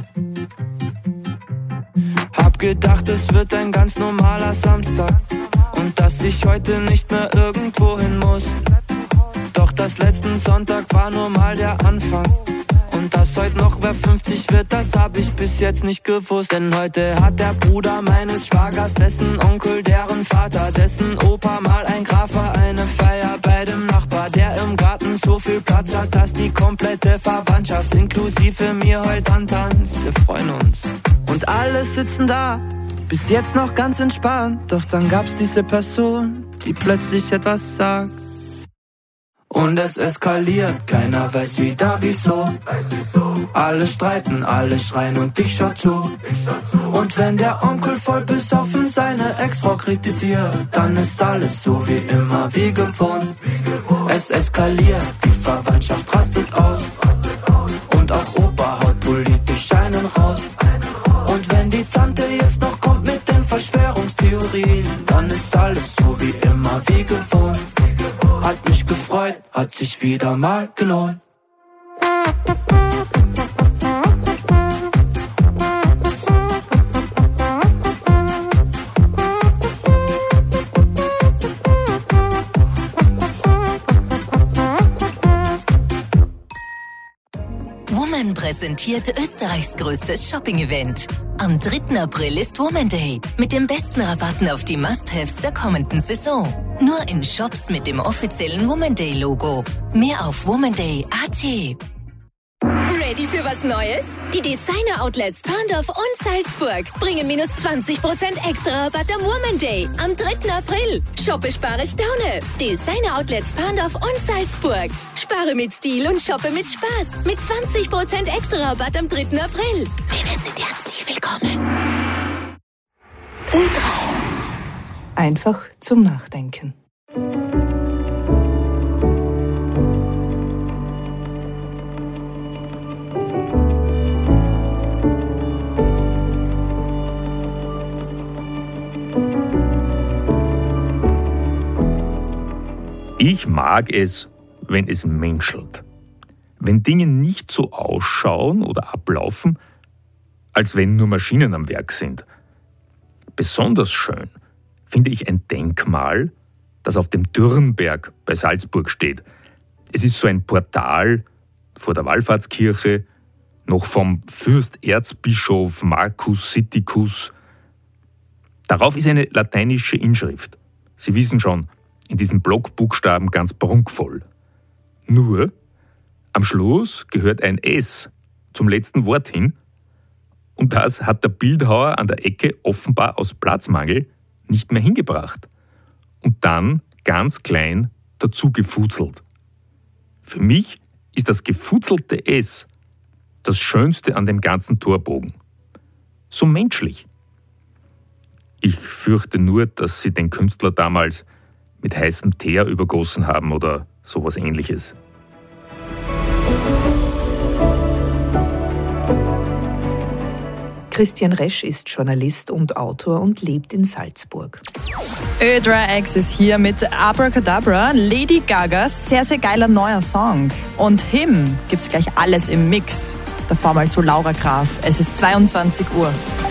Hab gedacht, es wird ein ganz normaler Samstag und dass ich heute nicht mehr irgendwo hin muss. Doch das letzten Sonntag war nur mal der Anfang. Und dass heute noch wer fünfzig wird, das hab ich bis jetzt nicht gewusst. Denn heute hat der Bruder meines Schwagers, dessen Onkel, deren Vater, dessen Opa mal ein Graf war, eine Feier bei dem Nachbar, der im Garten so viel Platz hat, dass die komplette Verwandtschaft inklusive mir heute antanzt. Wir freuen uns. Und alle sitzen da, bis jetzt noch ganz entspannt. Doch dann gab's diese Person, die plötzlich etwas sagt. Und es eskaliert, keiner weiß wie da, wieso. Alle streiten, alle schreien und ich schau zu. Und Und wenn der Onkel voll besoffen seine Ex-Frau kritisiert, dann ist alles so wie immer, wie gewohnt. Es eskaliert, die Verwandtschaft rastet aus. Und auch Opa haut politisch einen raus. Und wenn die Tante jetzt noch kommt mit den Verschwörungstheorien, dann ist alles so wie immer, wie gewohnt. Hat mich gefreut, hat sich wieder mal gelohnt. Woman präsentiert Österreichs größtes Shopping-Event. Am dritten April ist Woman Day mit den besten Rabatten auf die Must-Haves der kommenden Saison. Nur in Shops mit dem offiziellen Woman Day-Logo. Mehr auf womanday punkt at. Ready für was Neues? Die Designer-Outlets Perndorf und Salzburg bringen minus zwanzig Prozent extra Rabatt am Woman Day am dritten April. Shoppe, spare, staune. Designer-Outlets Perndorf und Salzburg. Spare mit Stil und shoppe mit Spaß. Mit zwanzig Prozent extra Rabatt am dritten April. Männer sind herzlich willkommen. Ö drei. Einfach zum Nachdenken. Ich mag es, wenn es menschelt. Wenn Dinge nicht so ausschauen oder ablaufen, als wenn nur Maschinen am Werk sind. Besonders schön finde ich ein Denkmal, das auf dem Dürrenberg bei Salzburg steht. Es ist so ein Portal vor der Wallfahrtskirche, noch vom Fürsterzbischof Marcus Sitticus. Darauf ist eine lateinische Inschrift. Sie wissen schon, in diesen Blockbuchstaben ganz prunkvoll. Nur, am Schluss gehört ein S zum letzten Wort hin und das hat der Bildhauer an der Ecke offenbar aus Platzmangel nicht mehr hingebracht und dann ganz klein dazu gefuzelt. Für mich ist das gefutzelte S das Schönste an dem ganzen Torbogen. So menschlich. Ich fürchte nur, dass sie den Künstler damals mit heißem Teer übergossen haben oder sowas Ähnliches. Christian Resch ist Journalist und Autor und lebt in Salzburg. Ö drei X ist hier mit Abracadabra, Lady Gagas sehr, sehr geiler neuer Song. Und Him gibt's gleich alles im Mix. Davor mal zu Laura Graf. Es ist zweiundzwanzig Uhr.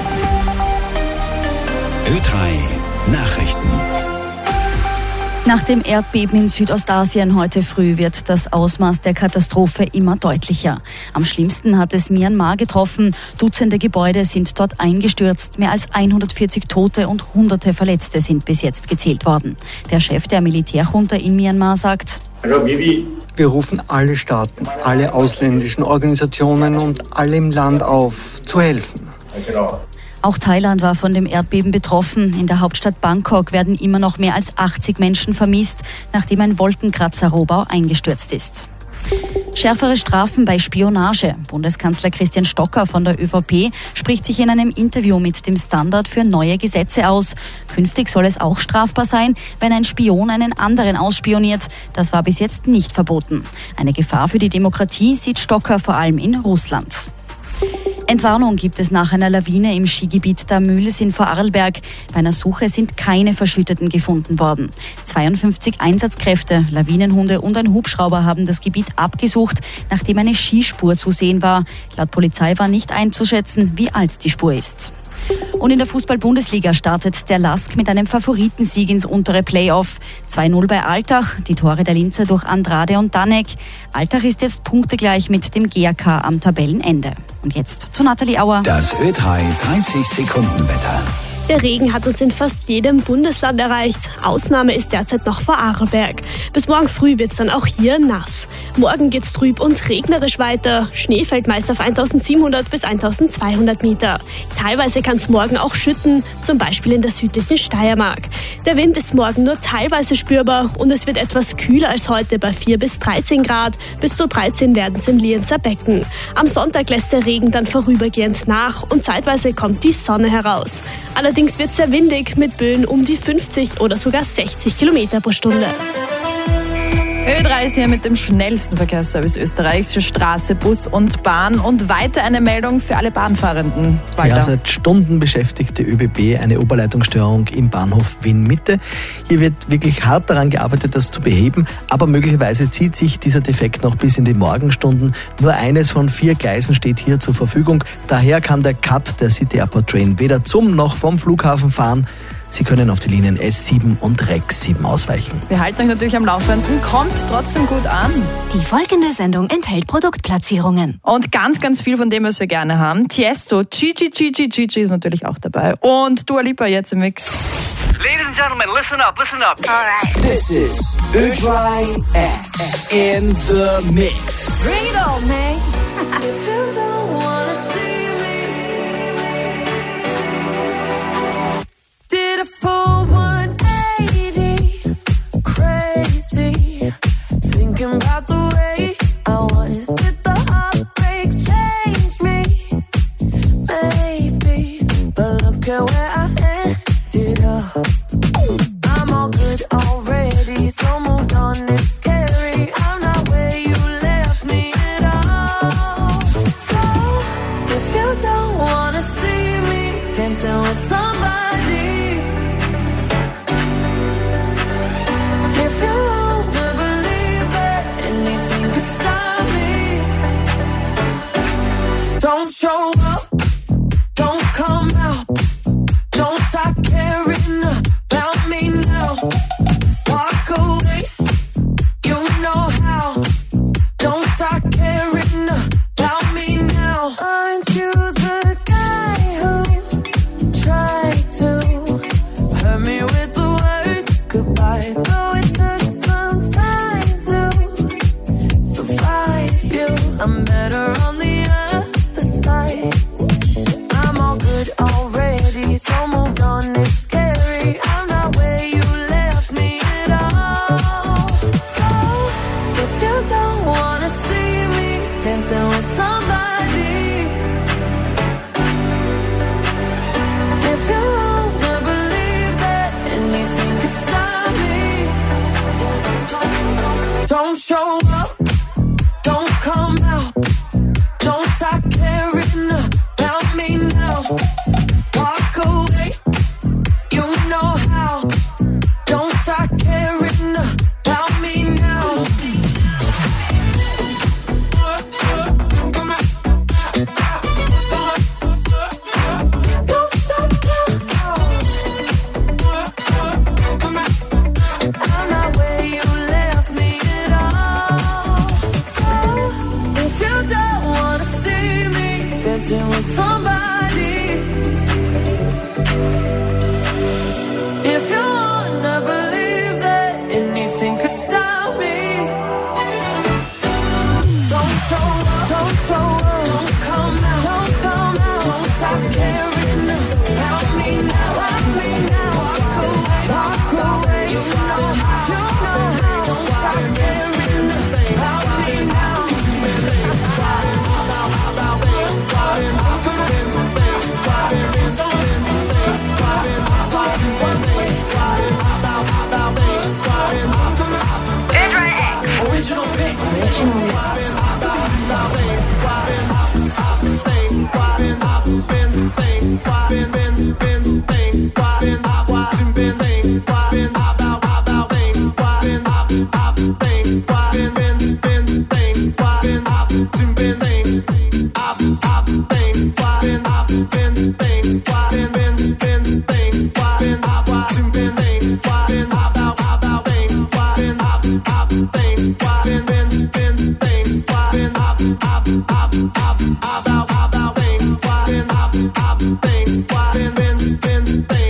Ö drei Nachrichten. Nach dem Erdbeben in Südostasien heute früh wird das Ausmaß der Katastrophe immer deutlicher. Am schlimmsten hat es Myanmar getroffen. Dutzende Gebäude sind dort eingestürzt. Mehr als hundertvierzig Tote und Hunderte Verletzte sind bis jetzt gezählt worden. Der Chef der Militärjunta in Myanmar sagt: Wir rufen alle Staaten, alle ausländischen Organisationen und alle im Land auf, zu helfen. Auch Thailand war von dem Erdbeben betroffen. In der Hauptstadt Bangkok werden immer noch mehr als achtzig Menschen vermisst, nachdem ein Wolkenkratzer-Rohbau eingestürzt ist. Schärfere Strafen bei Spionage. Bundeskanzler Christian Stocker von der ÖVP spricht sich in einem Interview mit dem Standard für neue Gesetze aus. Künftig soll es auch strafbar sein, wenn ein Spion einen anderen ausspioniert. Das war bis jetzt nicht verboten. Eine Gefahr für die Demokratie sieht Stocker vor allem in Russland. Entwarnung gibt es nach einer Lawine im Skigebiet der Mühles in Vorarlberg. Bei einer Suche sind keine Verschütteten gefunden worden. zweiundfünfzig Einsatzkräfte, Lawinenhunde und ein Hubschrauber haben das Gebiet abgesucht, nachdem eine Skispur zu sehen war. Laut Polizei war nicht einzuschätzen, wie alt die Spur ist. Und in der Fußball-Bundesliga startet der Lask mit einem Favoritensieg ins untere Playoff. zwei null bei Altach, die Tore der Linzer durch Andrade und Danek. Altach ist jetzt punktegleich mit dem G A K am Tabellenende. Und jetzt zu Nathalie Auer. Das Ö drei dreißig Sekunden Wetter. Der Regen hat uns in fast jedem Bundesland erreicht. Ausnahme ist derzeit noch Vorarlberg. Bis morgen früh wird's dann auch hier nass. Morgen geht's trüb und regnerisch weiter. Schnee fällt meist auf eintausendsiebenhundert bis eintausendzweihundert Meter. Teilweise kann's morgen auch schütten, zum Beispiel in der südlichen Steiermark. Der Wind ist morgen nur teilweise spürbar und es wird etwas kühler als heute bei vier bis dreizehn Grad. Bis zu dreizehn werden's im Lienzer Becken. Am Sonntag lässt der Regen dann vorübergehend nach und zeitweise kommt die Sonne heraus. Allerdings wird es sehr windig mit Böen um die fünfzig oder sogar sechzig Kilometer pro Stunde. Ö drei ist hier mit dem schnellsten Verkehrsservice Österreichs für Straße, Bus und Bahn. Und weiter eine Meldung für alle Bahnfahrenden. Walter. Ja, seit Stunden beschäftigt die ÖBB eine Oberleitungsstörung im Bahnhof Wien-Mitte. Hier wird wirklich hart daran gearbeitet, das zu beheben. Aber möglicherweise zieht sich dieser Defekt noch bis in die Morgenstunden. Nur eines von vier Gleisen steht hier zur Verfügung. Daher kann der Cut der City Airport Train weder zum noch vom Flughafen fahren. Sie können auf die Linien S sieben und Rex sieben ausweichen. Wir halten euch natürlich am Laufenden, kommt trotzdem gut an. Die folgende Sendung enthält Produktplatzierungen. Und ganz, ganz viel von dem, was wir gerne haben. Tiesto, Gigi, Gigi, Gigi ist natürlich auch dabei. Und Dua Lipa jetzt im Mix. Ladies and gentlemen, listen up, listen up. All right. This is Ö drei X in the mix. Bring it on, man. If you don't wanna see me, did a full one eighty, crazy, thinking about the way I was. Did the heartbreak change me? Maybe, but look at where I've ended up. I'm all good already, so moved on, it's scary. I'm not where you left me at all. So, if you don't wanna see me dancing with somebody, if you wanna believe that anything could stop me, don't show up, don't come out, don't start caring about me now. Walk away, you know how. Don't start caring about me now. Aren't you the guy who tried to hurt me with the word goodbye? Though it took some time to survive you, I'm better on the other side. I'm all good already, so moved on, it's scary. I'm not where you left me at all. So, if you don't wanna see me dancing with somebody, if you wanna believe that anything could stop me, don't show up, don't come out, don't start caring about me now. Walk away, you know how. Don't start caring about me now. Don't stop now. I'm not where you left me at all. So, if you don't wanna see me dancing with somebody, if you wanna believe that anything could stop me, don't show up, don't show up, don't come out, don't come out, don't stop caring about me now, about me now. Walk away, walk away, you know how, you know how. Don't stop caring about me now. Original mix. Original I've been, been, been,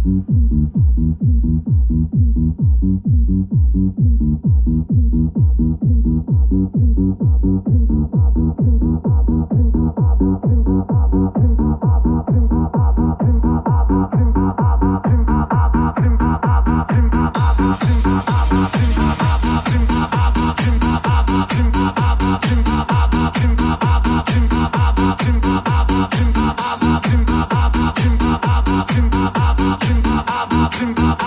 Think